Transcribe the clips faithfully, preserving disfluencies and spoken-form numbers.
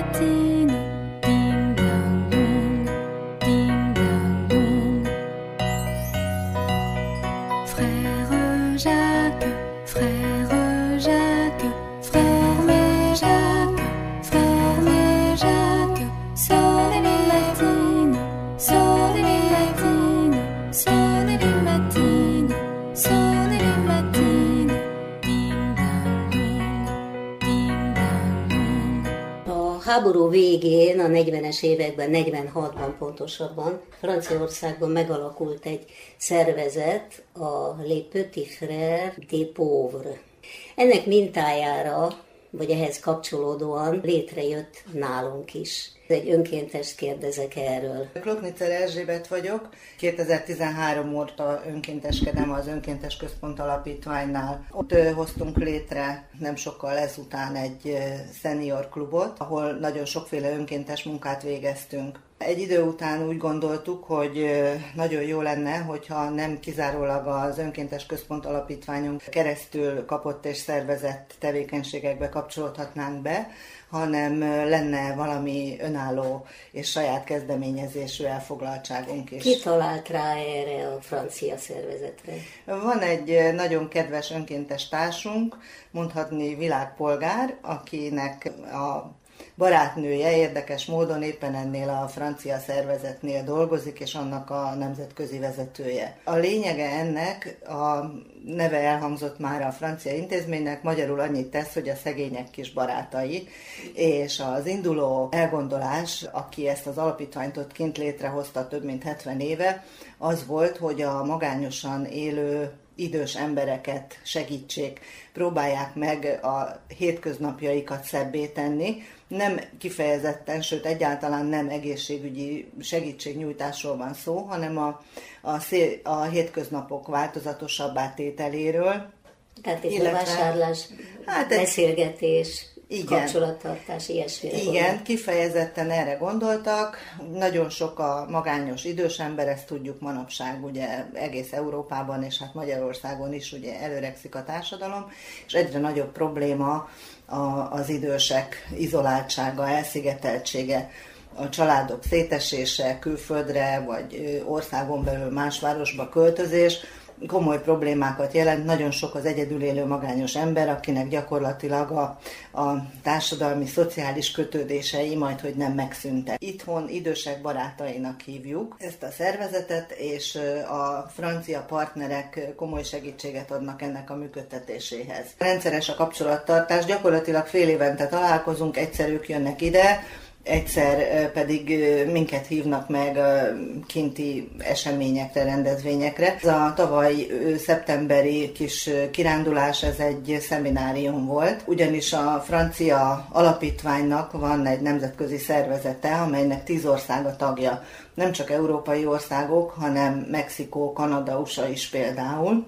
A háború végén, a negyvenes években, negyvenhatban pontosabban, Franciaországban megalakult egy szervezet, a Les Petits Frères des Pauvres. Ennek mintájára, vagy ehhez kapcsolódóan létrejött nálunk is. Egy önkéntes kérdezek erről. Kloknitzer Erzsébet vagyok. kétezer-tizenhárom óta önkénteskedem az Önkéntes Központ Alapítványnál. Ott hoztunk létre nem sokkal ezután egy senior klubot, ahol nagyon sokféle önkéntes munkát végeztünk. Egy idő után úgy gondoltuk, hogy nagyon jó lenne, hogyha nem kizárólag az Önkéntes Központ Alapítványon keresztül kapott és szervezett tevékenységekbe kapcsolódhatnánk be, hanem lenne valami önálló és saját kezdeményezésű elfoglaltságunk is. Ki talált rá erre a francia szervezetre? Van egy nagyon kedves önkéntes társunk, mondhatni világpolgár, akinek a barátnője érdekes módon éppen ennél a francia szervezetnél dolgozik, és annak a nemzetközi vezetője. A lényege ennek, a neve elhangzott már a francia intézménynek, magyarul annyit tesz, hogy a szegények kis barátai, és az induló elgondolás, aki ezt az alapítványt ott kint létrehozta több mint hetven éve, az volt, hogy a magányosan élő idős embereket segítsék, próbálják meg a hétköznapjaikat szebbé tenni. Nem kifejezetten, sőt egyáltalán nem egészségügyi segítségnyújtásról van szó, hanem a, a, szé, a hétköznapok változatosabbá tételéről. Tehát itt a vásárlás, hát beszélgetés, igen, kapcsolattartás, ilyesmire. Igen, gondolt. Kifejezetten erre gondoltak. Nagyon sok a magányos idős ember, ezt tudjuk manapság ugye egész Európában, és hát Magyarországon is ugye előrekszik a társadalom, és egyre nagyobb probléma a, az idősek izoláltsága, elszigeteltsége, a családok szétesése, külföldre vagy országon belül más városba költözés, komoly problémákat jelent, nagyon sok az egyedül élő magányos ember, akinek gyakorlatilag a, a társadalmi, szociális kötődései majd, hogy nem megszűntek. Itthon idősek barátainak hívjuk ezt a szervezetet, és a francia partnerek komoly segítséget adnak ennek a működtetéséhez. Rendszeres a kapcsolattartás, gyakorlatilag fél évente találkozunk, egyszer ők jönnek ide, egyszer pedig minket hívnak meg kinti eseményekre, rendezvényekre. Ez a tavaly szeptemberi kis kirándulás, ez egy szeminárium volt, ugyanis a francia alapítványnak van egy nemzetközi szervezete, amelynek tíz ország a tagja. Nem csak európai országok, hanem Mexikó, Kanada, u es á is például.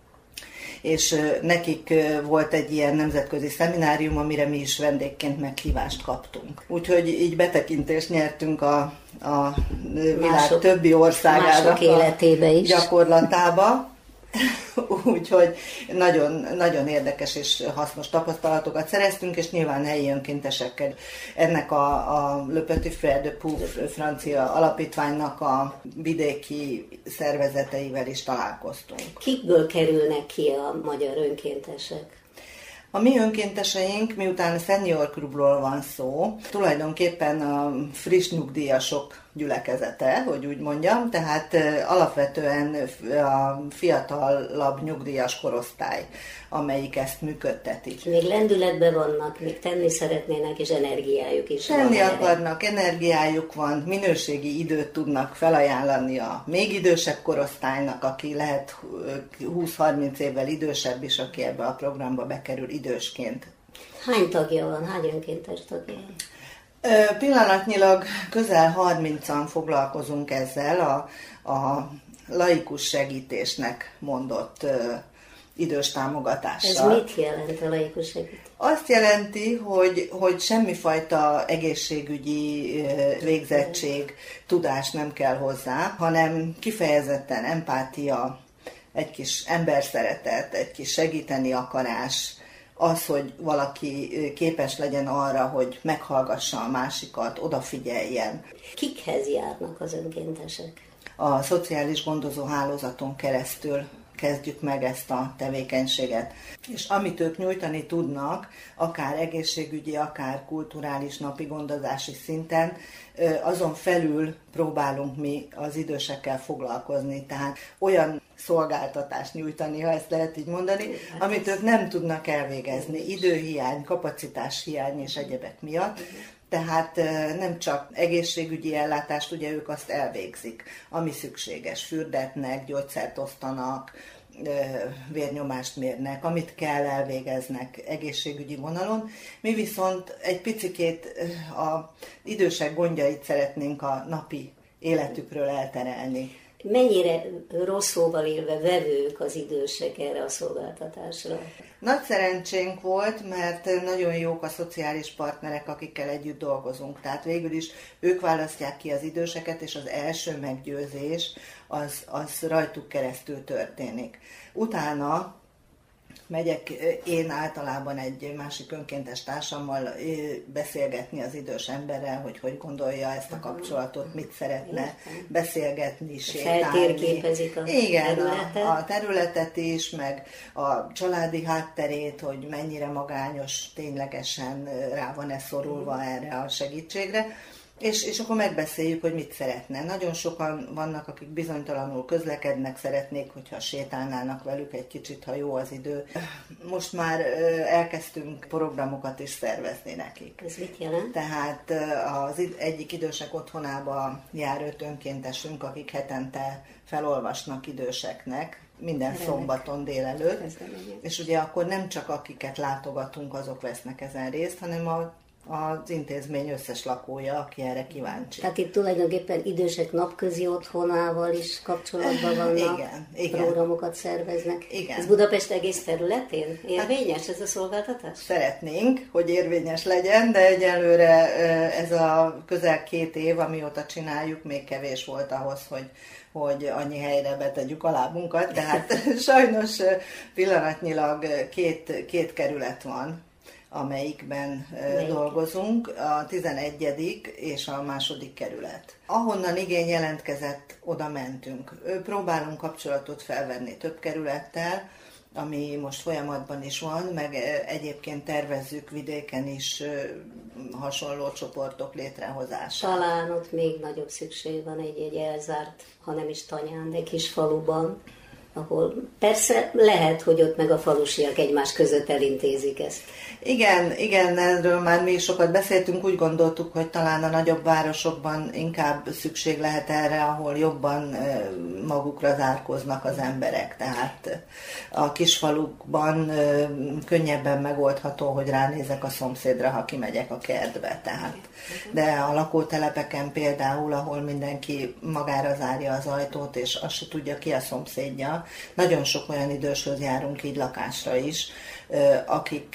És nekik volt egy ilyen nemzetközi szeminárium, amire mi is vendégként meghívást kaptunk. Úgyhogy így betekintést nyertünk a, a világ mások, többi országának életébe is. Gyakorlatába. Úgyhogy nagyon, nagyon érdekes és hasznos tapasztalatokat szereztünk, és nyilván helyi önkéntesekkel. Ennek a, a Le Petit Frères des Pauvres francia alapítványnak a vidéki szervezeteivel is találkoztunk. Kikből kerülnek ki a magyar önkéntesek? A mi önkénteseink, miután a Senior Klubról van szó, tulajdonképpen a friss nyugdíjasok gyülekezete, hogy úgy mondjam, tehát alapvetően a fiatalabb nyugdíjas korosztály, amelyik ezt működteti. Még lendületben vannak, még tenni szeretnének, és energiájuk is tenni van. Tenni akarnak, energiájuk van, minőségi időt tudnak felajánlani a még idősebb korosztálynak, aki lehet húsz-harminc évvel idősebb is, aki ebbe a programba bekerül idősként. Hány tagja van? Hány önkéntes tagja? Pillanatnyilag közel harmincan foglalkozunk ezzel a, a laikus segítésnek mondott idős támogatással. Ez mit jelent a laikus segítés? Azt jelenti, hogy, hogy semmifajta egészségügyi végzettség, tudás nem kell hozzá, hanem kifejezetten empátia, egy kis emberszeretet, egy kis segíteni akarás, az, hogy valaki képes legyen arra, hogy meghallgassa a másikat, odafigyeljen. Kikhez járnak az önkéntesek? A szociális gondozó hálózaton keresztül kezdjük meg ezt a tevékenységet. És amit ők nyújtani tudnak, akár egészségügyi, akár kulturális napi gondozási szinten, azon felül próbálunk mi az idősekkel foglalkozni. Tehát olyan szolgáltatást nyújtani, ha ezt lehet így mondani, amit ők nem tudnak elvégezni. Időhiány, kapacitáshiány és egyebek miatt. Tehát nem csak egészségügyi ellátást, ugye ők azt elvégzik, ami szükséges, fürdetnek, gyógyszert osztanak, vérnyomást mérnek, amit kell elvégeznek egészségügyi vonalon. Mi viszont egy picikét az idősek gondjait szeretnénk a napi életükről elterelni. Mennyire rossz szóval élve vevők az idősek erre a szolgáltatásra? Nagy szerencsénk volt, mert nagyon jók a szociális partnerek, akikkel együtt dolgozunk. Tehát végül is ők választják ki az időseket, és az első meggyőzés az, az rajtuk keresztül történik. Utána megyek én általában egy másik önkéntes társammal beszélgetni az idős emberrel, hogy hogy gondolja ezt a kapcsolatot, mit szeretne beszélgetni, sétálni. Feltérképezik a Igen, területet. A, a területet is, meg a családi hátterét, hogy mennyire magányos, ténylegesen rá van-e szorulva erre a segítségre. És, és akkor megbeszéljük, hogy mit szeretne. Nagyon sokan vannak, akik bizonytalanul közlekednek, szeretnék, hogyha sétálnának velük egy kicsit, ha jó az idő. Most már elkezdtünk programokat is szervezni nekik. Ez mit jelent? Tehát az egyik idősek otthonába jár öt önkéntesünk, akik hetente felolvasnak időseknek, minden Remek. szombaton délelőtt. És ugye akkor nem csak akiket látogatunk, azok vesznek ezen részt, hanem a az intézmény összes lakója, aki erre kíváncsi. Tehát itt tulajdonképpen idősek napközi otthonával is kapcsolatban vannak, igen, igen. programokat szerveznek. Igen. Ez Budapest egész területén érvényes ez a szolgáltatás? Szeretnénk, hogy érvényes legyen, de egyelőre ez a közel két év, amióta csináljuk, még kevés volt ahhoz, hogy hogy annyi helyre betegyük a lábunkat, tehát sajnos pillanatnyilag két, két kerület van, amelyikben Melyik? dolgozunk, a tizenegyedik és a második kerület. Ahonnan igény jelentkezett, oda mentünk. Próbálunk kapcsolatot felvenni több kerülettel, ami most folyamatban is van, meg egyébként tervezzük vidéken is hasonló csoportok létrehozását. Talán ott még nagyobb szükség van egy-egy elzárt, ha nem is tanyán, de kis faluban, ahol persze lehet, hogy ott meg a falusiak egymás között elintézik ezt. Igen, igen, erről már mi is sokat beszéltünk, úgy gondoltuk, hogy talán a nagyobb városokban inkább szükség lehet erre, ahol jobban magukra zárkóznak az emberek. Tehát a kisfalukban könnyebben megoldható, hogy ránézek a szomszédra, ha kimegyek a kertbe. Tehát. De a lakótelepeken például, ahol mindenki magára zárja az ajtót, és azt se tudja, ki a szomszédja, nagyon sok olyan időshöz járunk így lakásra is, akik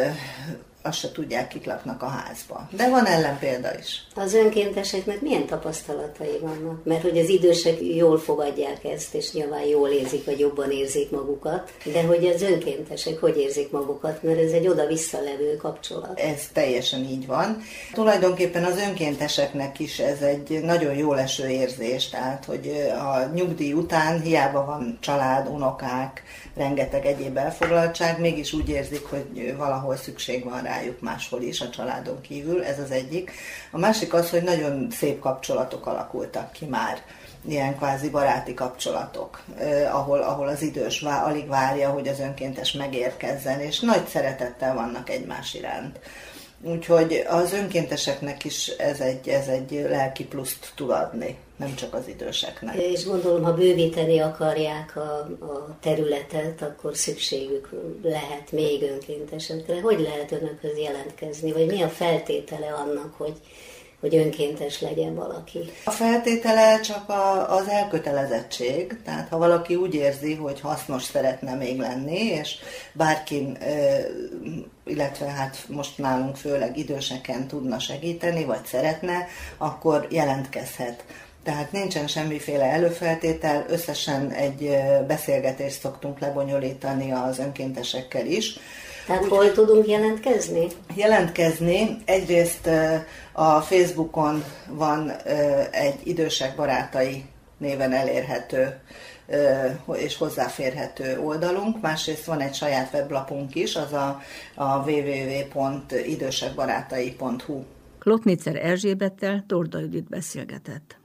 azt se tudják, kik laknak a házban. De van ellenpélda is. Az önkénteseknek milyen tapasztalatai vannak? Mert hogy az idősek jól fogadják ezt, és nyilván jól érzik, vagy jobban érzik magukat, de hogy az önkéntesek hogy érzik magukat, mert ez egy oda-visszalevő kapcsolat. Ez teljesen így van. Tulajdonképpen az önkénteseknek is ez egy nagyon jól eső érzés, tehát hogy a nyugdíj után hiába van család, unokák, rengeteg egyéb elfoglaltság, mégis úgy érzik, hogy valahol szükség van rájuk máshol is a családon kívül, ez az egyik. A másik az, hogy nagyon szép kapcsolatok alakultak ki már, ilyen kvázi baráti kapcsolatok, eh, ahol, ahol az idős vá, alig várja, hogy az önkéntes megérkezzen, és nagy szeretettel vannak egymás iránt. Úgyhogy az önkénteseknek is ez egy, ez egy lelki pluszt tud adni, nem csak az időseknek. És gondolom, ha bővíteni akarják a, a területet, akkor szükségük lehet még önkéntesekre. Hogy lehet önökhöz jelentkezni, vagy mi a feltétele annak, hogy hogy önkéntes legyen valaki? A feltétele csak a, az elkötelezettség, tehát ha valaki úgy érzi, hogy hasznos szeretne még lenni, és bárkin, illetve hát most nálunk főleg időseken tudna segíteni, vagy szeretne, akkor jelentkezhet. Tehát nincsen semmiféle előfeltétel, összesen egy beszélgetést szoktunk lebonyolítani az önkéntesekkel is, Tehát úgy, hol tudunk jelentkezni? Jelentkezni. Egyrészt a Facebookon van egy idősek barátai néven elérhető és hozzáférhető oldalunk, másrészt van egy saját weblapunk is, az a, a double-u double-u double-u pont idősekbarátai pont hu. Klotnitzer Erzsébettel Torda Judit beszélgetett.